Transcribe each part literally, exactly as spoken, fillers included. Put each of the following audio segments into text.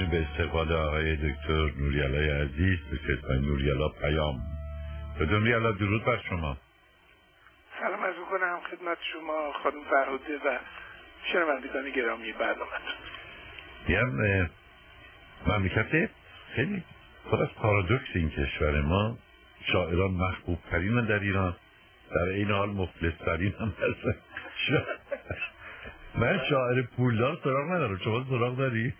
به استقبال آقای دکتر نوری‌الله عزیز به خدمت نوری‌الله پیام. نوری‌الله درود بر شما. سلام عرض می‌کنم خدمت شما خانم فرهاده و شنوندگان گرامی برنامه‌تون. میگم مملکت خیلی پر از پارادوکس این کشور ما، شاعران محبوب ترین در ایران، در این حال مفلس ترین هم هستن. من شاعر پولدار سراغ ندارم، شما سراغ داری؟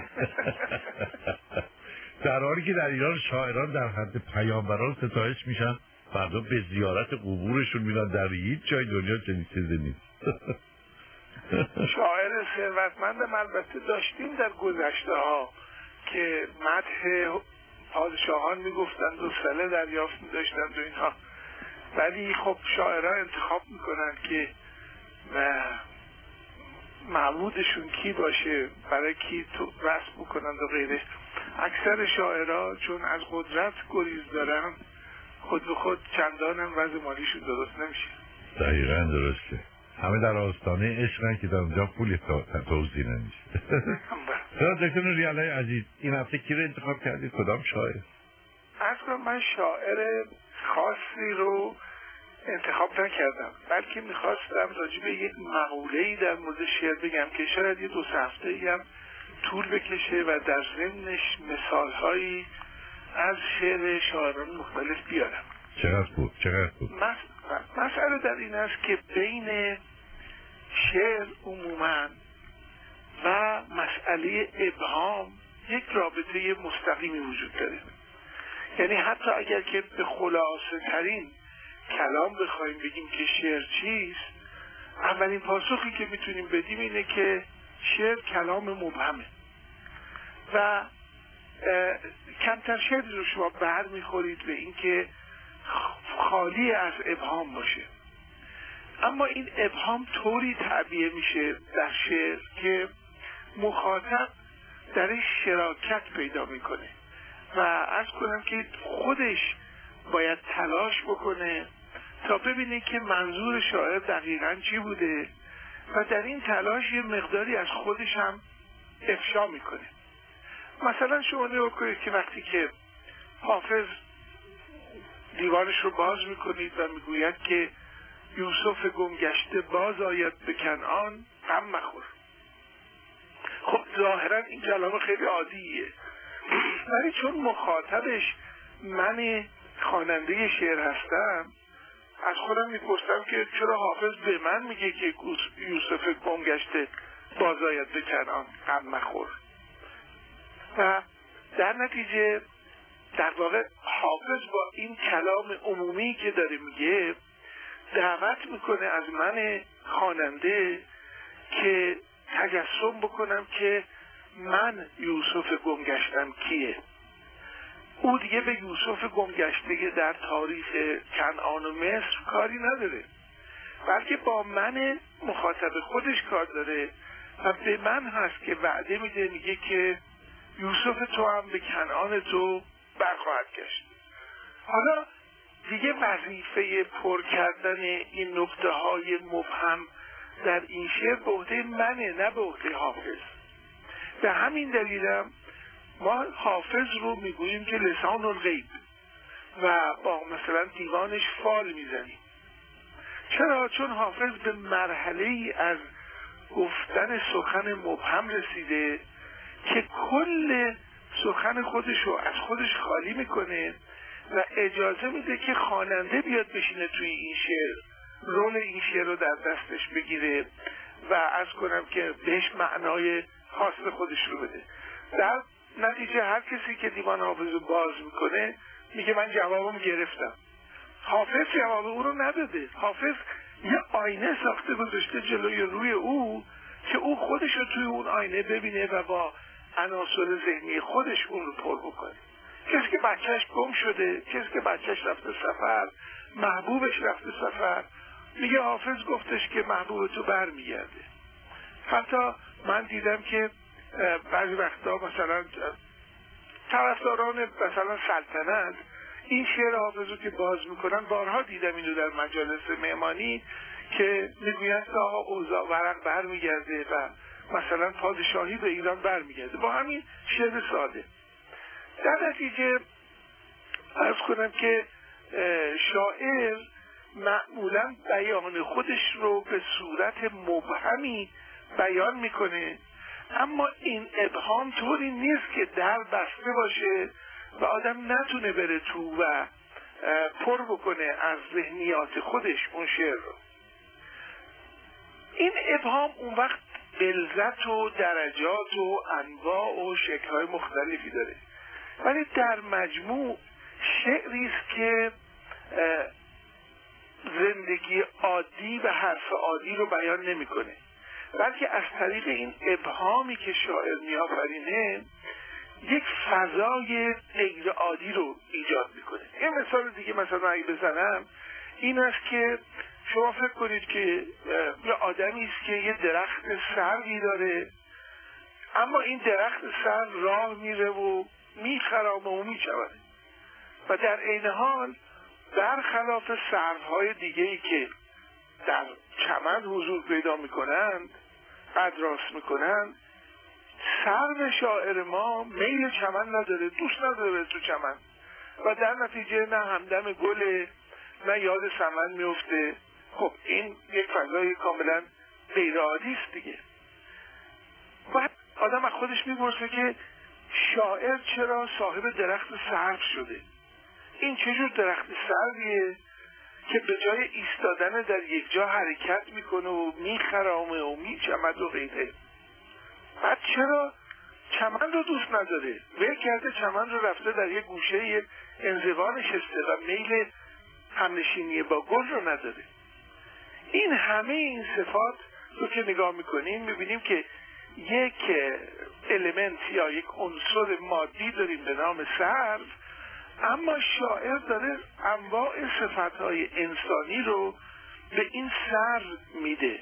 در حالی که در ایران شاعران در حد پیامبران ستایش میشن، فردا به زیارت قبورشون میرن، در هیچ جای دنیا چنین چیزی نیست. شاعر ثروتمندم البته داشتیم در گذشته ها که مدح پادشاهان میگفتند و سله دریافت میداشتند و اینها، ولی خب شاعران انتخاب میکنند که معبودشون کی باشه، برای کی تو رسم میکنند و غیره. اکثر شاعران چون از قدرت گریز دارن، خود به خود چندان هم وضع مالیشون درست نمیشه. دقیقاً درسته. همه در آستانه عشقن که در اونجا پول توزیع نمیشه. دکتر نوری‌الله عزیز، این هفته کی رو انتخاب کردید؟ کدام شاعر؟ اصلا من شاعر خاصی رو انتخاب نکردم، بلکه میخواستم راجع به یک مقوله‌ای در مورد شعر بگم که شاید یه دو هفته‌ای هم طول بکشه و در ضمنش مثال‌هایی از شعر شاعران مختلف بیارم. چقدر خوب، چقدر خوب. مسئله در این است که بین شعر عموماً و مسئله ابهام یک رابطه مستقیمی وجود داره. یعنی حتی اگر که به خلاصه ترین کلام بخوایم بگیم که شعر چیست، اولین پاسخی که میتونیم بدیم اینه که شعر کلام مبهمه و کمتر شعری رو شما بر میخورید به این که خالی از ابهام باشه. اما این ابهام طوری تعبیه میشه در شعر که مخاطب درش شراکت پیدا میکنه و عرض کنم که خودش باید تلاش بکنه تا ببینه که منظور شاعر دقیقاً چی بوده و در این تلاش یه مقداری از خودش هم افشا میکنه. مثلا شما نگاه کنید که وقتی که حافظ دیوانش رو باز میکنید و میگوید که یوسف گمگشته باز آید به کنعان غم مخور، خب ظاهرا این کلام خیلی عادیه، ولی چون مخاطبش من خواننده شعر هستم، از خودم میپرسم که چرا حافظ به من میگه که یوسف گمگشته باز آید به کنعان غم مخور. و در نتیجه در واقع حافظ با این کلام عمومی که داره میگه دعوت میکنه از من خواننده که تجسم بکنم که من یوسف گمگشتم کیه. او دیگه به یوسف گمگشته در تاریخ کنعان و مصر کاری نداره، بلکه با من مخاطب خودش کار داره و به من هست که وعده میده، میگه که یوسف تو هم به کنعان تو برخواهد گشت. حالا دیگه وظیفه پر کردن این نقطه های مبهم در این شعر به عهده منه، نه به عهده حافظ. به همین دلیلم ما حافظ رو میگوییم که لسان الغیب و با مثلا دیوانش فال میزنیم. چرا؟ چون حافظ به مرحله ای از گفتن سخن مبهم رسیده که کل سخن خودش رو از خودش خالی میکنه و اجازه میده که خواننده بیاد بشینه توی این شعر، رول این شعر رو در دستش بگیره و عرض کنم که بهش معنای خاص خودش رو بده. در نتیجه هر کسی که دیوان حافظ رو باز میکنه میگه من جوابم گرفتم. حافظ جواب او رو نداده، حافظ یه آینه ساخته گذاشته جلوی روی او که او خودش رو توی اون آینه ببینه و با عناصر ذهنی خودش اون رو پر بکنه. کسی که بچهش گم شده، کسی که بچهش رفته سفر، محبوبش رفته سفر، میگه حافظ گفتش که محبوب تو بر میگرده. حتی من دیدم که بعضی وقتا مثلا طرفداران مثلا سلطنت این شعر حافظ رو که باز میکنن، بارها دیدم اینو در مجالس مهمانی که میگویند که آقا اوضاع ورق بر میگرده و مثلا پادشاهی به ایران برمیگرده با همین شعر ساده. در نتیجه عرض کنم که شاعر معمولا بیان خودش رو به صورت مبهمی بیان میکنه، اما این ابهام طوری نیست که در بسته باشه و آدم نتونه بره تو و پر بکنه از ذهنیات خودش اون شعر رو. این ابهام اون وقت غلظت و درجات و انواع و شکل‌های مختلفی داره، ولی در مجموع شعری است که زندگی عادی و حرف عادی رو بیان نمی‌کنه، بلکه از طریق این ابهامی که شاعر می‌آفرینه یک فضای غیر عادی رو ایجاد می‌کنه. یه مثال دیگه مثلا اگه بزنم این است که شما فکر کنید که یه آدمی است که یه درخت سروی داره، اما این درخت سرو راه میره و میخرامه و میچونه و در عین حال برخلاف سروهای دیگه‌ای که در چمن حضور پیدا میکنند، قد راست میکنند، سرو شاعر ما میل چمن نداره، دوست نداره تو چمن و در نتیجه نه همدم گل نه یاد سمن میفته. خب این یک فضای کاملا غیر عادی است دیگه. بعد آدم از خودش میپرسه که شاعر چرا صاحب درخت سرو شده؟ این چجور درخت سرویه که به جای ایستادن در یک جا حرکت میکنه و میخرامه و میچمد و غیره؟ بعد چرا چمن رو دوست نداره؟ ول کرده چمن رو، رفته در یک گوشه انزوا نشسته و میل همنشینی با گل رو نداره. این همه این صفات رو که نگاه میکنیم میبینیم که یک المنت یا یک عنصر مادی داریم به نام سرو، اما شاعر داره انواع صفتهای انسانی رو به این سرو میده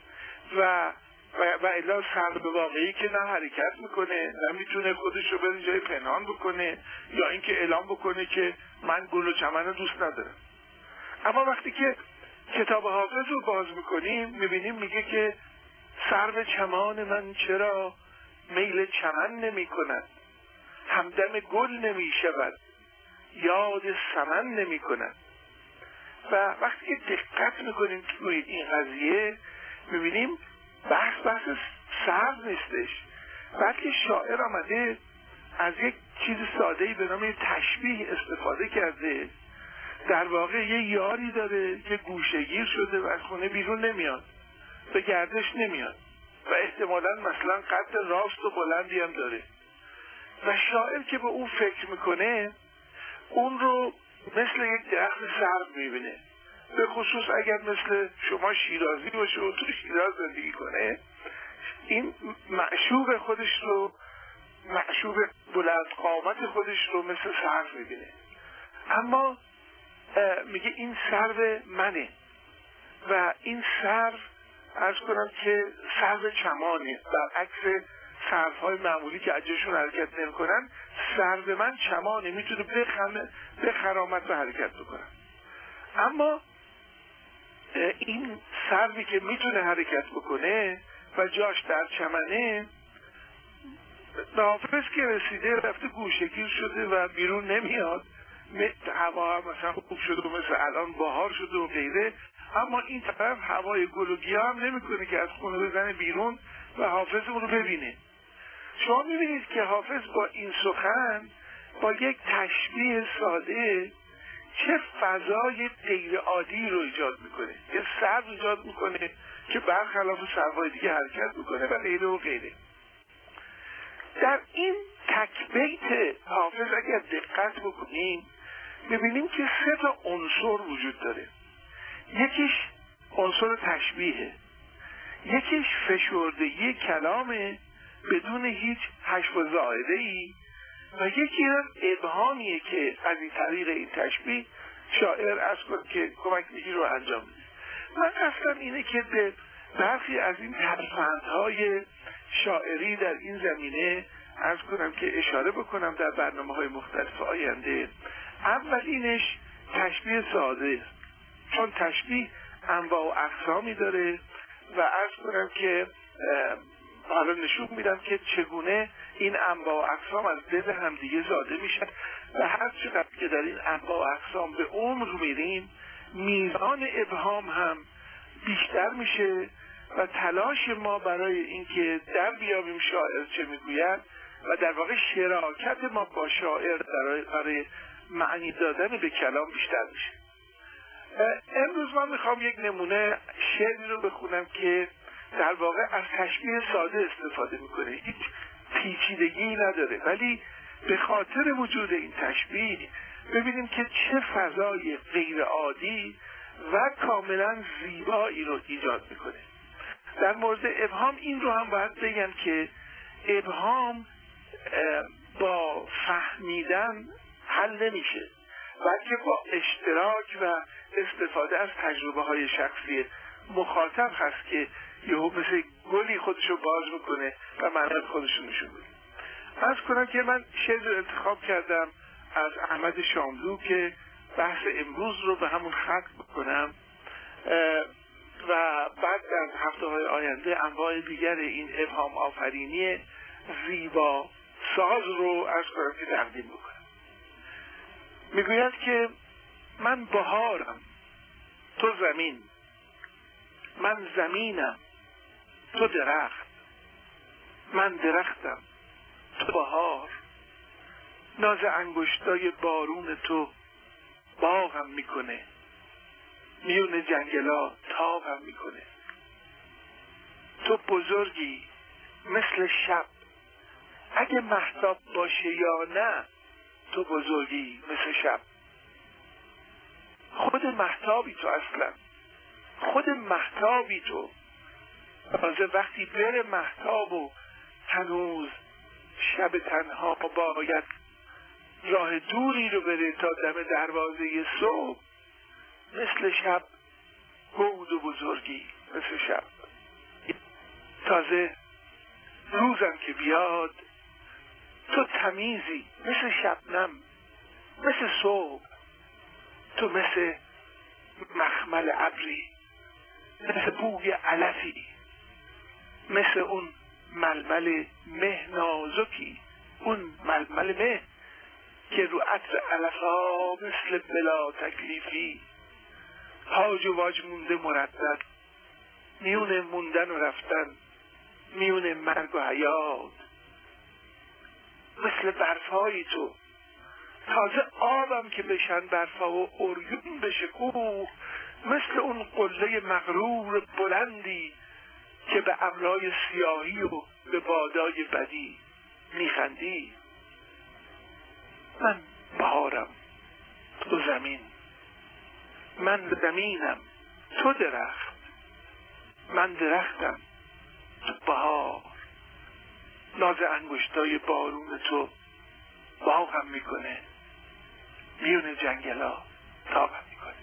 و و الا سرو واقعی که نه حرکت میکنه، نه میتونه خودش رو به جای پنهان بکنه یا اینکه اعلام بکنه که من گل و چمن رو دوست ندارم. اما وقتی که کتاب حافظ رو باز میکنیم میبینیم میگه که سرو چمان من چرا میل چمن نمی کند، همدم گل نمی شود، یاد سمن نمی کند. و وقتی که دقت میکنیم توی این قضیه میبینیم بحث بحث سرو نیستش، بلکه شاعر آمده از یک چیز ساده‌ای به نام تشبیه استفاده کرده. در واقع یه یاری داره که گوشه‌گیر شده و از خونه بیرون نمیاد، به گردش نمیاد و احتمالاً مثلا قد راست و بلندی هم داره و شاعر که به اون فکر میکنه اون رو مثل یک درخت سرو میبینه، به خصوص اگر مثل شما شیرازی باشه و تو شیراز زندگی کنه، این معشوق خودش رو، معشوق بلند قامت خودش رو مثل سرو میبینه. اما میگه این سرو منه و این سرو عرض کنم که سرو چمانه، برعکس سروهای معمولی که اجاشون حرکت نمی کنن، سرو من چمانه، میتونه بخمه بخرامت و حرکت بکنن. اما این سروی که میتونه حرکت بکنه و جاش در چمنه، به حافظ که رسیده رفته گوشه‌گیر شده و بیرون نمیاد، هوا مثلا خوب شده و مثل الان بهار شده و غیره، اما این طرف هوای گل و گیاه هم نمیکنه که از خونه بزنه بیرون و حافظ اون رو ببینه. شما میبینید که حافظ با این سخن با یک تشبیه ساده چه فضای غیر عادی رو ایجاد میکنه، یه سرو ایجاد میکنه که برخلاف سروهای دیگه حرکت میکنه و غیره و غیره. در این تک بیت حافظ اگر دقت بکنیم میبینیم که سه تا عنصر وجود داره. یکیش عنصر تشبیهه، یکیش فشردگی کلامه بدون هیچ حشو و زائده‌ای، و یکی هم ابهامیه که از این طریق این تشبیه شاعر از کن که کمک میگی رو انجام میده. من قصدم اینه که به برخی از این ترفندهای شاعری در این زمینه عرض کنم که اشاره بکنم در برنامه های مختلف آینده. اولینش تشبیه ساده است، چون تشبیه انواع و اقسامی داره و عرض کنم که حالا نشون میدم که چگونه این انواع و اقسام از دل همدیگه زاده میشن و هر چقدر که در این انواع و اقسام به عمق میریم میزان ابهام هم بیشتر میشه و تلاش ما برای اینکه در بیابیم شاعر چه میگوید و در واقع شراکت ما با شاعر برای معنی دادن به کلام بیشتر میشه. امروز من میخوام یک نمونه شعری رو بخونم که در واقع از تشبیه ساده استفاده میکنه، هیچ پیچیدگی نداره، ولی به خاطر وجود این تشبیه ببینیم که چه فضای غیر عادی و کاملا زیبایی رو ایجاد میکنه. در مورد ابهام این رو هم باید بگم که ابهام با فهمیدن حل نمیشه، بلکه با اشتراک و استفاده از تجربه های شخصی مخاطب هست که یهو مثل گلی خودشو باز میکنه و معنی خودشو نشون میده. عرض کنم که من شعر رو انتخاب کردم از احمد شاملو که بحث امروز رو به همون خط بکنم و بعد در هفته های آینده انواع دیگر این ابهام آفرینی زیبا ساز رو عرض کنم که تقدیم بکنم. میگوید که من بهارم تو زمین، من زمینم تو درخت، من درختم تو بهار، ناز انگشتای بارون تو باغم میکنه، میون جنگلا تابم میکنه. تو بزرگی مثل شب، اگه مهتاب باشه یا نه تو بزرگی مثل شب. خود مهتابی تو، اصلا خود مهتابی تو. تازه وقتی بره مهتاب و هنوز شب تنها باید راه دوری رو بره تا دم دروازه صبح، مثل شب گود و بزرگی مثل شب. تازه روزم که بیاد تو تمیزی مثل شبنم، مثل صبح، تو مثل مخمل ابری، مثل بوی علفی، مثل اون ململ مه نازکی، اون ململ مه که رو عطر علفا مثل بلا تکلیفی هاج و واج مونده مردد، میون موندن و رفتن، میون مرگ و حیات، مثل برفایی تو. تازه آبم که بشن برفا و اوریون بشه کوه، مثل اون قله مغرور بلندی که به ابرهای سیاهی و به بادای بدی میخندی. من بهارم تو زمین، من زمینم تو درخت، من درختم تو بهار، ناز انگشتای بارون تو باغم میکنه، میون جنگلا تابم میکنه.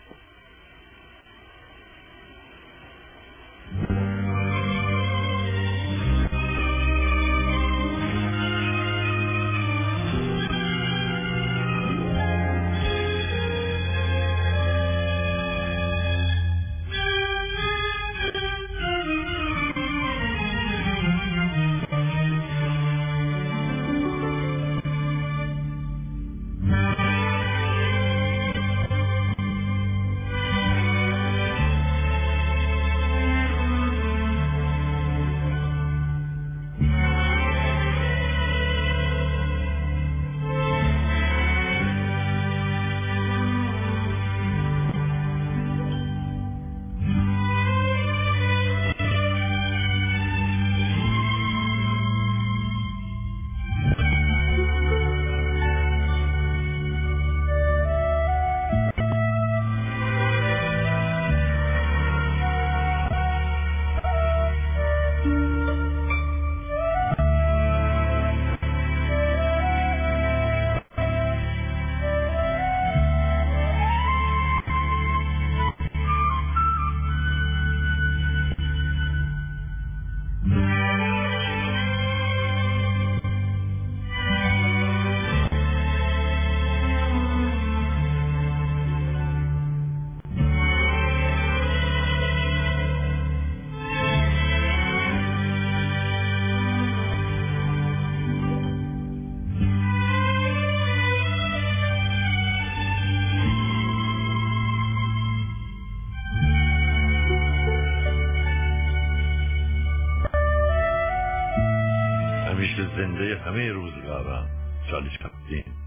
همه روزگاران چالش کردیم.